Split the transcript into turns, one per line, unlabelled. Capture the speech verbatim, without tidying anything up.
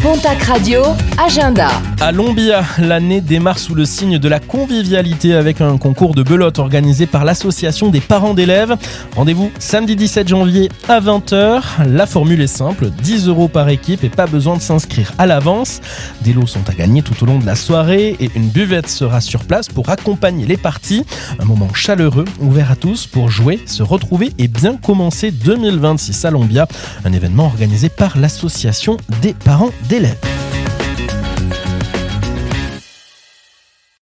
Pontac Radio, agenda.
À Lombia, l'année démarre sous le signe de la convivialité avec un concours de belote organisé par l'association des parents d'élèves. Rendez-vous samedi dix-sept janvier à vingt heures. La formule est simple, dix euros par équipe et pas besoin de s'inscrire à l'avance. Des lots sont à gagner tout au long de la soirée et une buvette sera sur place pour accompagner les parties. Un moment chaleureux, ouvert à tous pour jouer, se retrouver et bien commencer deux mille vingt-six à Lombia. Un événement organisé par l'association des parents d'élèves.